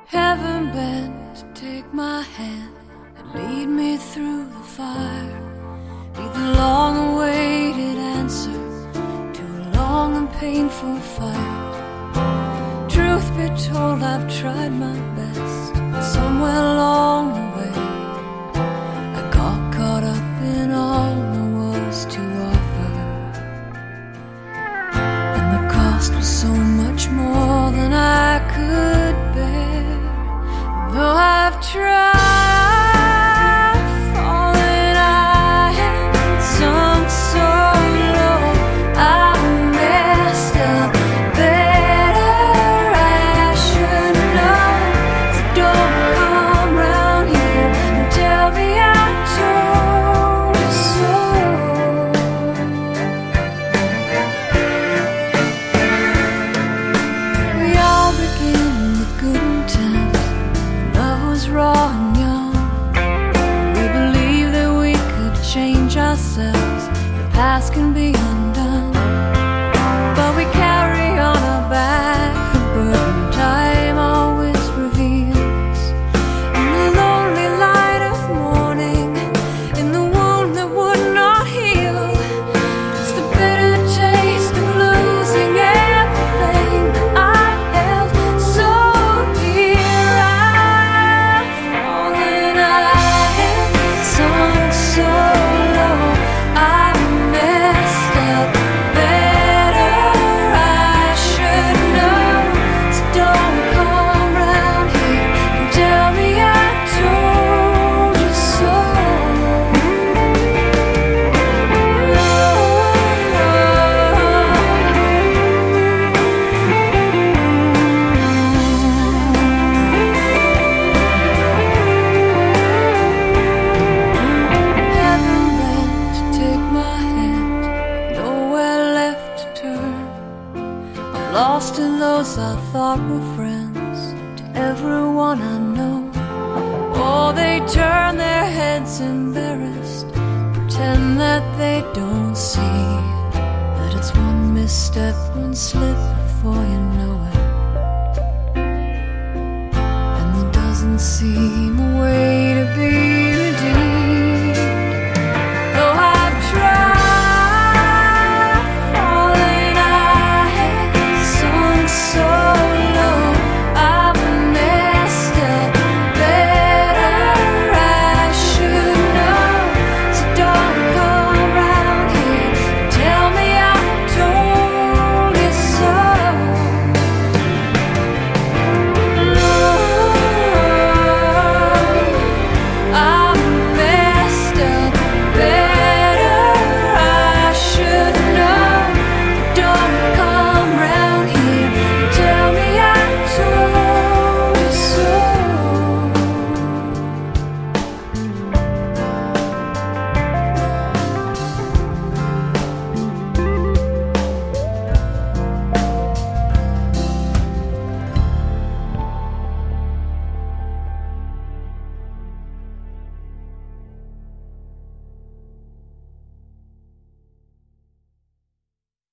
Heaven bent to take my hand and lead me through the fire. Be the long-awaited answer to a long and painful fight. Truth be told, I've tried my best, but somewhere along the way I got caught up in all there was to offer, and the cost was so much more than I could bear. Though I've tried, fallen, I have sunk so low, I messed up better, I should know. So don't come round here and tell me I told you so. We all begin with good intent. Love was raw and young. We believed that we could change ourselves. The past can be undone, but we carry on our back the burden time always reveals. In the lonely light of morning, in the wound that would not heal, it's the bitter taste of losing everything I've held so dear. I've fallen, I have sunk so low, I messed up better, I should know. So don't come round here and tell me I told you so. Heaven bent to take my hand, nowhere left to turn. I'm lost in those I thought were friends, to everyone I know. Oh, they turn their heads embarrassed, pretend that they don't see that it's one misstep, one slip before you know it. And there doesn't seem a way to be